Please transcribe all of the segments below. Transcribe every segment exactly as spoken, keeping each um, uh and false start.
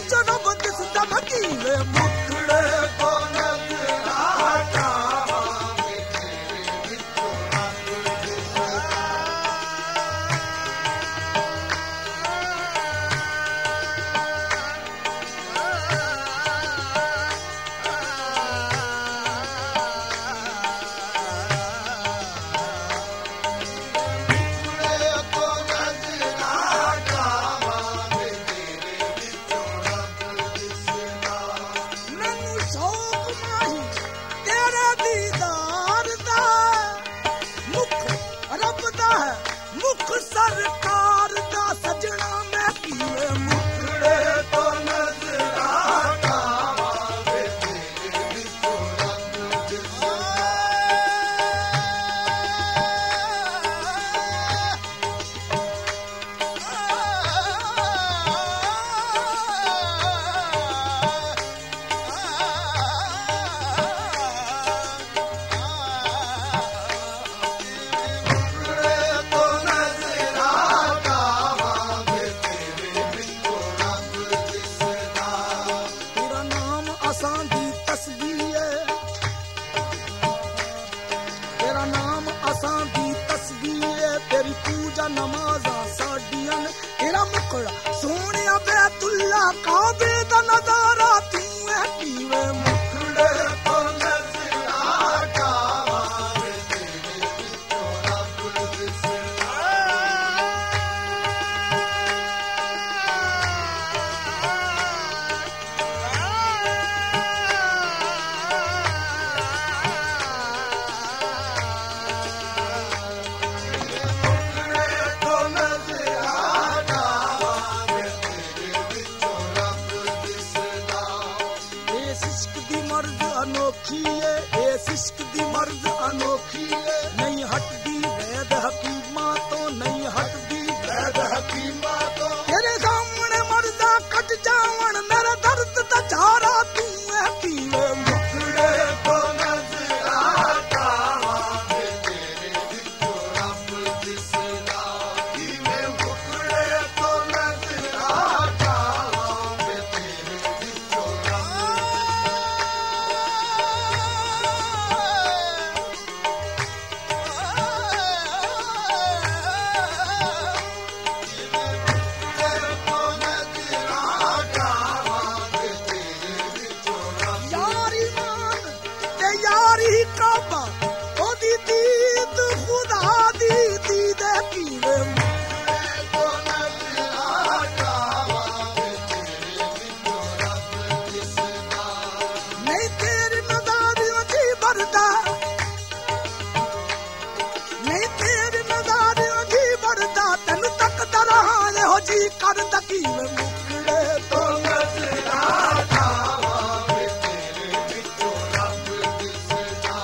ਵਿੱਚੋਂ ਰੱਬ ਦਿਸਦਾ ਮੈਂ ਕਿਵੇਂ ਮੁਕੜੇ ਤੋਂ ਨਜ਼ਰਾਂ ਹਟਾਵਾਂਗੇ ਤੇਰੇ ਵਿੱਚੋਂ ਰੱਬ ਦਿਸਦਾ ਸਰਕਾਰ ਦਾ ਸਜਣਾ ਮੈਂ ਕਿਵੇਂ ਮੁਕੜੇ ਤੋਂ ਨਜ਼ਰਾਂ ਹਟਾਵਾਂਗੇ ਤੇਰੇ ਵਿੱਚੋਂ ਰੱਬ ਦਿਸਦਾ ਨਮਾਜ਼ਾਂ ਸਾਡੀਆਂ ਨੇ ਤੇਰਾ ਮੁਕੜਾ ਸੋਹਣਿਆ ਬੈਤੁੱਲਾ ਕਾਬੇ ਦਾ ਨਜ਼ਾਰਾ ਤੂੰ ਹੈ ਕਿਵੇਂ ਮੁਕੜੇ ਤੋਂ ਨਜ਼ਰਾਂ ਹਟਾਵਾਂਗੇ ਤੇਰੇ ਵਿੱਚੋਂ ਰੱਬ ਦਿਸਦਾ ਅਨੋਖੀ ਏ ਇਸ ਇਸ਼ਕ ਦੀ ਮਰਜ਼ ਅਨੋਖੀ ਏ ਨਹੀਂ ਹਟਦੀ ਵੈਦ ਹਕੀਮਾਂ ਤੋਂ ਨਹੀਂ ਹਟਦੀ ਵੈਦ ਹਕੀਮਾਂ ਤੋਂ ਤੇਰੇ ਸਾਹਮਣੇ ਮਰਦਾ ਕੱਟ ਜਾਵਣ ਮੇਰਾ ਦਰਦ ਦਾ ਝਾਰਾ ਤੂੰ ਐ ਕਿਵੇਂ ਮੁਕੜੇ ਤੋਂ ਨਜ਼ਰਾਂ ਹਟਾਵਾਂਗੇ ਤੇਰੇ ਵਿੱਚੋਂ ਰੱਬ ਦਿਸਦਾ ਕਿਵੇਂ ਮੁਕੜੇ ਤੋਂ ਨਜ਼ਰਾਂ ਹਟਾਵਾਂਗੇ ਤੇਰੇ ਵਿੱਚੋਂ ਰੱਬ ਕਾਬਾ ਉਹਦੀ ਦੀਦ ਖੁਦਾ ਦੀ ਦੀਦ ਕਿਵੇਂ ਮੁਕੜੇ ਤੋਂ ਨਜ਼ਰਾਂ ਹਟਾਵਾਂਗੇ ਤੇਰੇ ਵਿੱਚੋਂ ਰੱਬ ਦਿਸਦਾ ਨਹੀਂ ਤੇਰੀ ਨਜ਼ਾਰਿਆਂ ਜੀ ਵਰਦਾ ਨਹੀਂ ਤੇਰੀ ਨਜ਼ਾਰਿਆਂ ਜੀ ਵਰਦਾ ਤੈਨੂੰ ਤੱਕਦਾ ਰਹਾਂ ਇਹੋ ਜੀ ਕਰਦਾ ਕਿਵੇਂ ਮੁਕੜੇ ਤੋਂ ਨਜ਼ਰਾਂ ਹਟਾਵਾਂਗੇ ਤੇਰੇ ਵਿੱਚੋਂ ਰੱਬ ਦਿਸਦਾ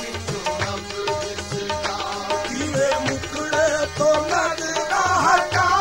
ਤੋਂ ਨਜ਼ਰਾਂ ਹਟਾ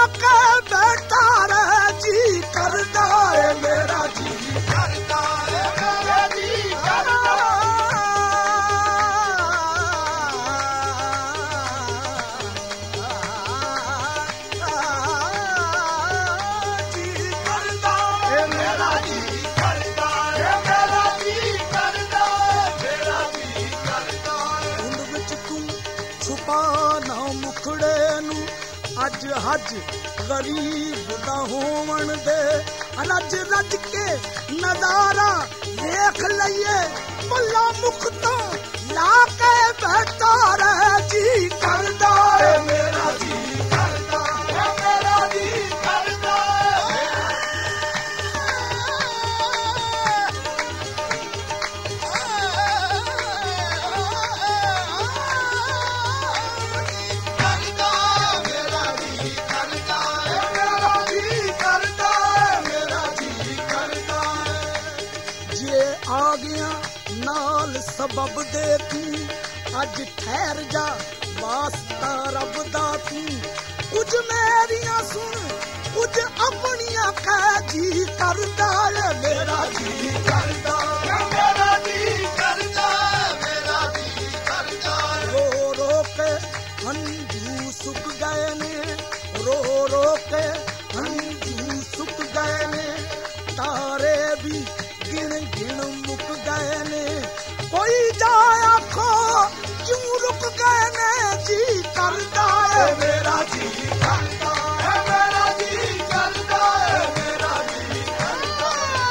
ਕੇ ਬੈਠਾ ਰਹਿ ਜੀ ਕਰਦਾ ਏ ਮੇਰਾ ਜੀ ਕਰਦਾ ਏ ਮੇਰਾ ਜੀ ਕਰਦਾ ਜੀ ਕਰਦਾ ਏ ਮੇਰਾ ਜੀ ਕਰਦਾ ਏ ਮੇਰਾ ਜੀ ਕਰਦਾ ਮੇਰਾ ਜੀ ਕਰਦਾ ਹੁੰਦ ਵਿੱਚ ਤੂੰ ਛੁਪਾ ਨਾ ਮੁਖੜੇ ਨੂੰ ਅੱਜ ਹੱਜ ਗਰੀਬ ਦਾ ਹੋਵਣ ਦੇ ਰੱਜ ਰੱਜ ਕੇ ਨਜ਼ਾਰਾ ਵੇਖ ਲਈਏ ਭੱਲਾ ਮੁਖ ਤੋਂ ਲਾ ਕੇ ਬੈਠਾ ਰਹਿ ਜੀ ਕਰਦਾ ਏ ਮੇਰਾ ਜੀ ਕਰਦਾ ਏ ਮੇਰਾ ਜੀ ਕਰਦਾ ਸਬਬ ਦੇ ਤੂੰ ਅੱਜ ਠਹਿਰ ਜਾ ਵਾਸਤਾ ਰੱਬ ਦਾ ਤੂੰ ਕੁਝ ਮੇਰੀਆਂ ਸੁਣ ਕੁਝ ਆਪਣੀਆਂ ਕਹਿ ਜੀ ਕਰਦਾ ਏ ਮੇਰਾ ਜੀ ਕਰਦਾ ਏ ਮੇਰਾ ਜੀ ਕਰਦਾ ਮੇਰਾ ਜੀ ਕਰਦਾ ਰੋ ਰੋ ਕੇ ਹੰਝੂ ਸੁੱਕ ਗਏ ਨੇ ਰੋ ਰੋ ਕੇ ਹੰਝੂ ਸੁੱਕ ਗਏ ਨੇ ਤਾਰੇ ਵੀ ਗਿਣ ਗਿਣ ਮੁੱਕ ਗਏ ਨੇ ਕੋਈ ਜਾ ਆਖੋ ਕਿਉਂ ਰੁਕ ਗਏ ਨੇ ਜੀ ਕਰਦਾ ਏ ਮੇਰਾ ਜੀ ਕਰਦਾ ਏ ਮੇਰਾ ਜੀ ਕਰਦਾ ਏ ਮੇਰਾ ਜੀ ਕਰਦਾ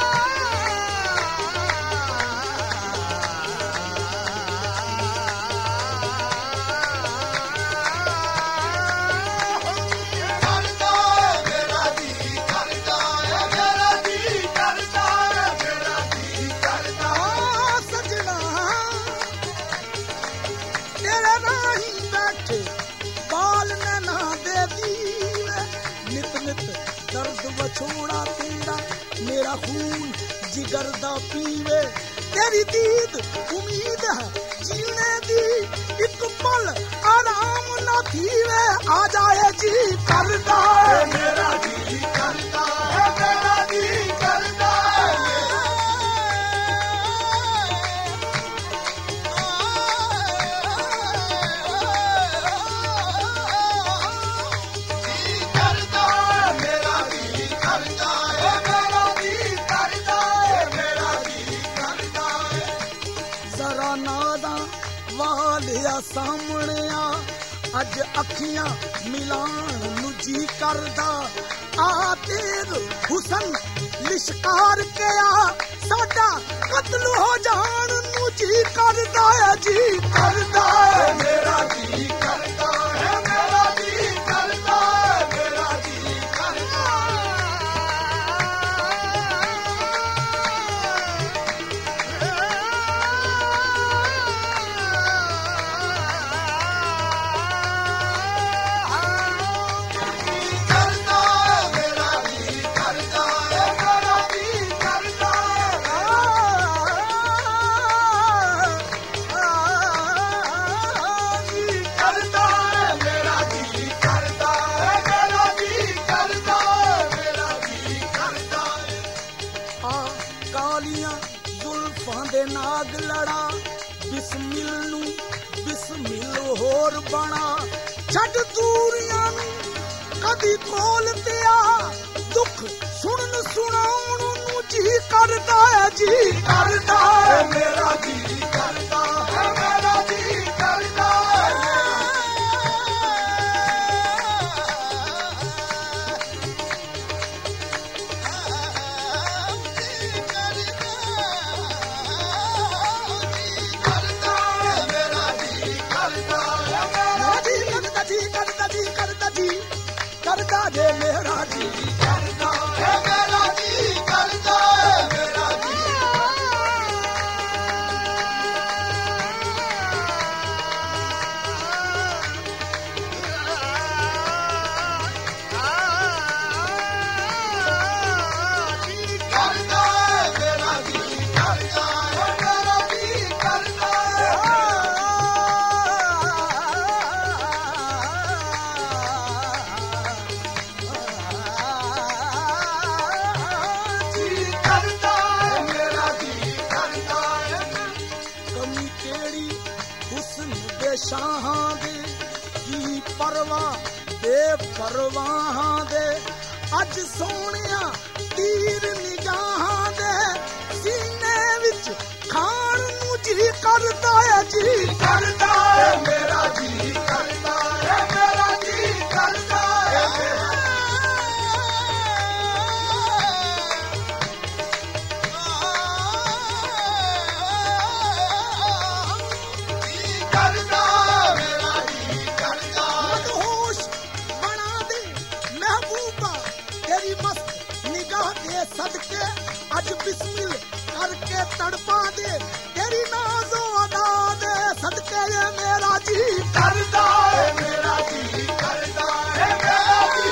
ਕਰਦਾ ਏ ਮੇਰਾ ਜੀ ਕਰਦਾ ਏ ਮੇਰਾ ਜੀ ਕਰਦਾ ਏ ਮੇਰਾ ਜੀ ਕਰਦਾ ਸਜਣਾ ਤੇਰੇ ਰਾਹੀਂ ਬੈਠੇ ਬਾਲ ਨੇ ਨਾ ਦੇ ਦੀਵੇ ਨਿਤ ਨਿਤ ਦਰਦ ਵਛੋੜਾ ਤੇਰਾ ਮੇਰਾ ਖੂਨ ਜਿਗਰ ਦਾ ਪੀਵੇ ਤੇਰੀ ਦੀਦ ਉਮੀਦ ਹੈ ਜੀਣੇ ਦੀ ਇੱਕ ਪਲ ਆਰਾਮ ਨਾ ਥੀਵੇ ਆ ਜਾਏ ਜੀ ਕਰਦਾ ਏ ਮੇਰਾ ਜੀ ਕਰਦਾ ਏ ਮੇਰਾ ਜੀ ਕਰਦਾ ਸਾਹਮਣੇ ਆ ਅੱਜ ਅੱਖੀਆਂ ਮਿਲਾਣ ਨੂੰ ਜੀ ਕਰਦਾ ਆ ਤੇਰ ਹੁਸਨ ਲਿਸ਼ਕਾਰ ਕੇ ਆ ਸਾਡਾ ਕਤਲ ਹੋ ਜਾਣ ਨੂੰ ਜੀ ਕਰਦਾ ਏ ਜੀ ਕਰਦਾ ਏ ਮੇਰਾ ਜੀ ਕਰਦਾ ਏ ਮੇਰਾ ਜੀ ਕਰਦਾ ਏ ਮੇਰਾ ਜੀ ਕਰਦਾ ਨਾਗ ਲੜਾ ਬਿਸਮਿਲ ਨੂੰ ਬਿਸਮਿਲ ਹੋਰ ਬਣਾ ਛੱਡ ਦੂਰੀਆਂ ਨੂੰ ਕਦੀ ਕੋਲ ਤੇ ਆ ਦੁੱਖ ਸੁਣਨ ਸੁਣਾਉਣ ਨੂੰ ਜੀ ਕਰਦਾ ਏ ਜੀ ਕਰਦਾ ਏ ਮੇਰਾ ਜੀ ਕਰਦਾ ਏ ਮੇਰਾ ਜੀ ਕਰਦਾ करदा जे मेरा जी करदा है मेरा जी करदा है मेरा जी ਸ਼ਾਹਾਂ ਦੀ ਕੀ ਪਰਵਾਹ ਬੇਪਰਵਾਹਾਂ ਦੇ ਅੱਜ ਸੋਹਣਿਆ ਤੀਰ ਨਿਗਾਹਾਂ ਦੇ ਸੀਨੇ ਵਿੱਚ ਖਾਣ ਨੂੰ ਜੀ ਕਰਦਾ ਹੈ ਜੀ ਕਰਦਾ ਹੈ ਮੇਰਾ ਜੀ ਕਰਦਾ ਹੈ ਮੇਰਾ ਜੀ ਕਰਦਾ ਹੈ सदके अज बिस्मिल करके तड़पा दे तेरी नाज़ो अदा दे सदके ये मेरा जी करदा है मेरा जी करदा है मेरा जी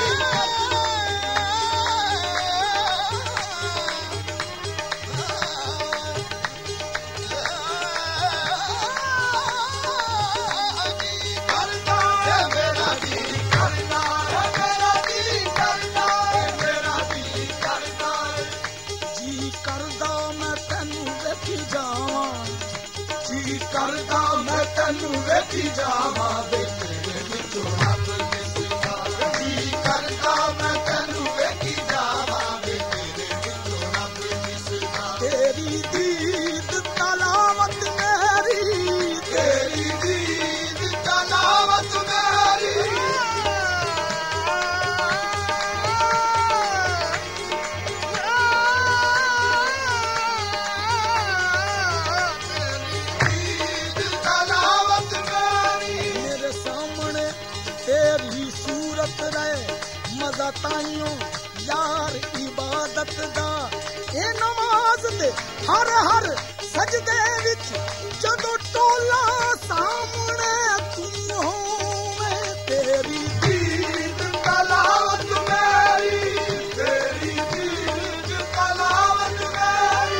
करदा है मेरा जी करदा है मेरा जी करदा है मेरा जी करदा करदा मैं तैनू वेखी जावां जी करदा मैं तैनू वेखी जावां वे तेरे विचों रब दिसदा जी करदा मैं तैनू वेखी जावां वे तेरे विचों रब दिसदा तेरी दीद तलावत मेरी तेरी दीद तलावत मेरी मजा ताइयों यार इबादत दा ए नमाज दे हर हर सजदे विच जदों टोला सामने तू होवे तेरी दीद तलावत मेरी तेरी दीद तलावत मेरी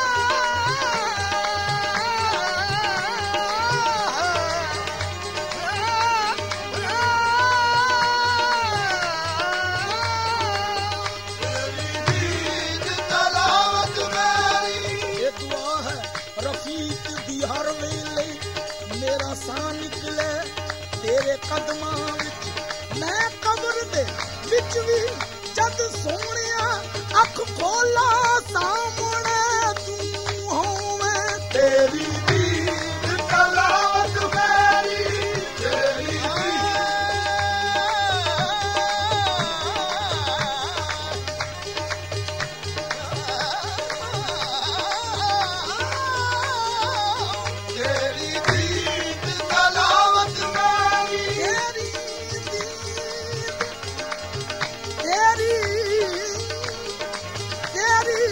हर वेले मेरा साह निकले तेरे कदमां विच मैं कब्र दे विच भी जद सोहणिया अख खोला सामने तू होवे तेरी दीद तलावत मेरी तेरी तेरी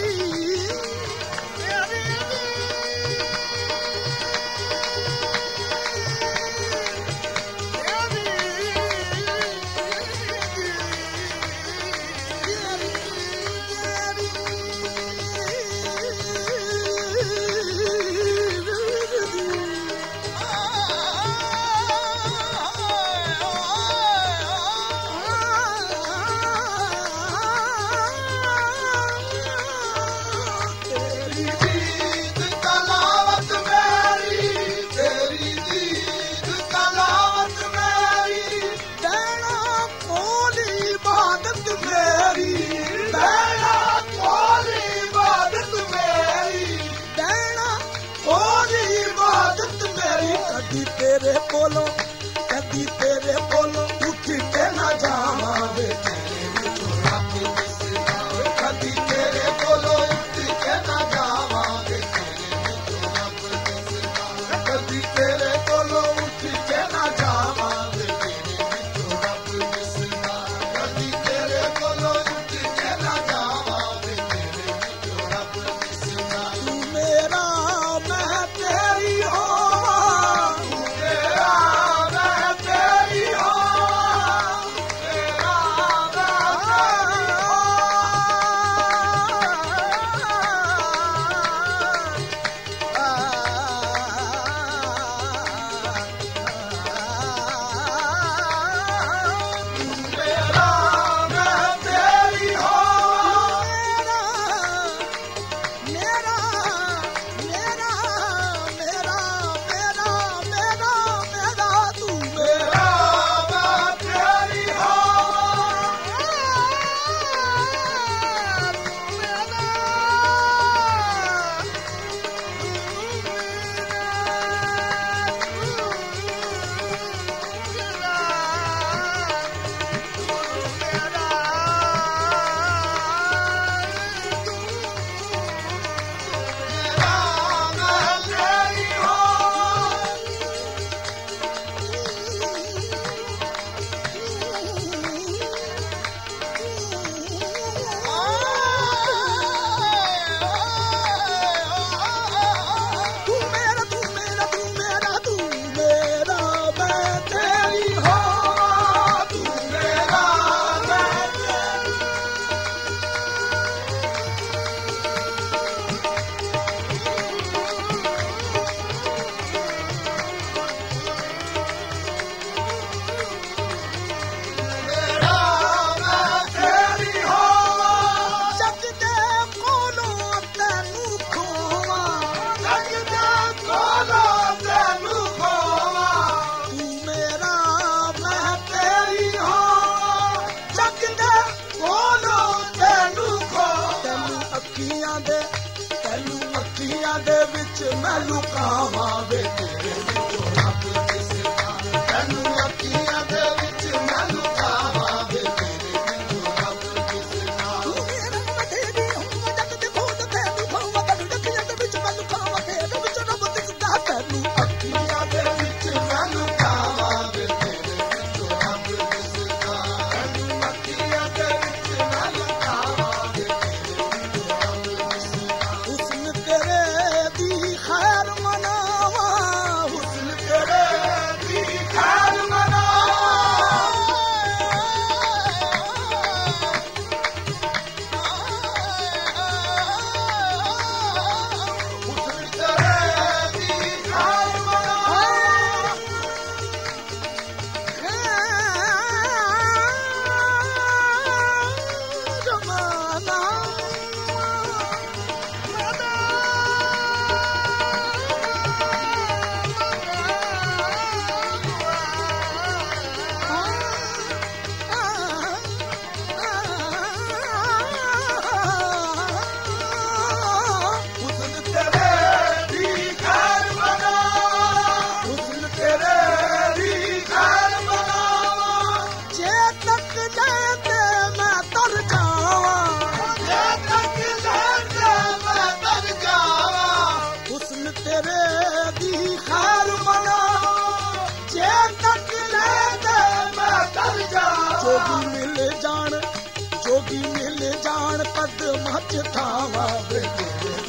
मैं लुकावा वे तेरे विचों रब दिसदा तैनू अखियां दे विच मैं लुकावा वे तेरे विचों रब दिसदा तू मेरा तेरी हूं जग दे खोद तैनू खावा कद अखियां दे विच मैं लुकावा तेरे विचों रब दिसदा तैनू अखियां दे विच मैं लुकावा वे तेरे विचों रब दिसदा तैनू अखियां दे विच मैं लुकावा वे तेरे विचों रब दिसदा हुस्न तेरे दी खैर मनावा हुस्न तेरे दी खैर मनावा हुस्न तेरे दी खैर मनावा जमाना हुस्न तेरे दी खैर मनावा हुस्न तेरे दी खैर मनावा जे तक लेते मैं तर जावा जे तक लेते मैं तर जावा हुस्न तेरे दी खैर मनावा जे तक लेते मैं तर जावा जोगी मिल जान जोगी मिल जान कदमां च थावा वे तेरे